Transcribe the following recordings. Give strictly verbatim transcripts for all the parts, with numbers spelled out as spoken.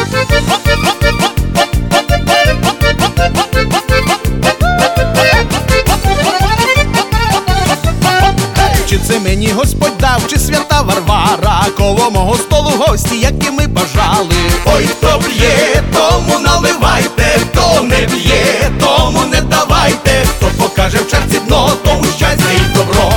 Чи це мені Господь дав, чи свята Варвара, коло мого столу гості, які ми бажали. Ой, хто б'є, тому наливайте, хто не б'є, тому не давайте, хто покаже в черці дно, тому щастя і добро.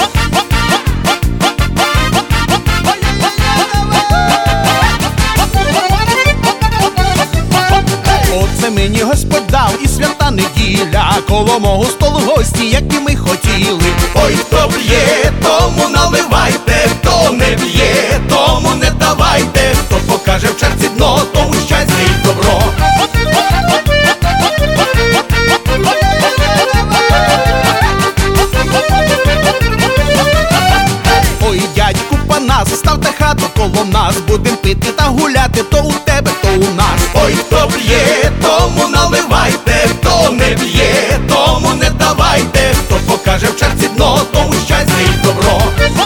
Оце мені Господь дав і свята неділя, коло мого столу гості, які ми хотіли. Ой, хто б'є, тому наливайте, хто не б'є, тому не давайте, хто покаже в черці дно, тому щастя і добро. Ой, дядьку Панас, ставте хату коло нас, будем пити та гуляти, то у тебе, то у нас. Ой, хто б'є, тому наливайте, хто не б'є, тому не давайте, хто покаже в черці дно, тому щастя і добро.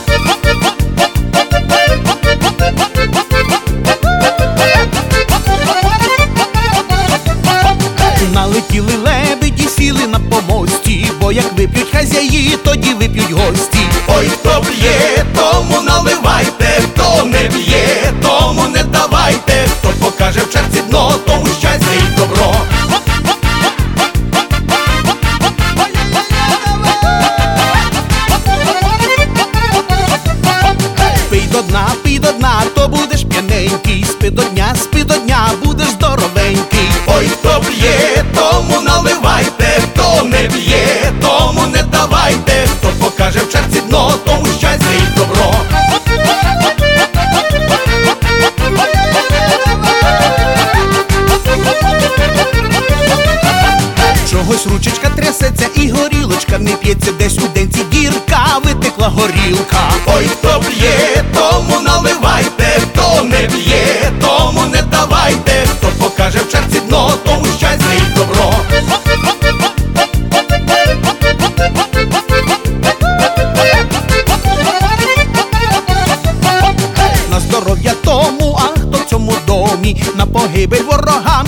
Налетіли лебеді, сіли на помості, бо як вип'ють хазяї, тоді вип'ють гості. Ой, хто б'є, тому наливайте, хто не б'є, тому не давайте, хто покаже в черці дно, тому щастя і добро. Пий до дна, пий до дна, то будеш п'яненький, спи до дня, спи до дня, будеш здоровенький. Ой, хто б'є, тому наливайте, хто не б'є, тому не давайте, хто покаже в черці дно, тому щастя і добро. Чогось ручечка трясеться і горілочка не п'ється, десь у денці дірка, витекла горілка. Ой, хто б'є, тому наливайте, хто не б'є, тому не давайте, хто покаже в черці дно, тому щастя і добро. На здоров'я тому, а хто в цьому домі, на погибель ворога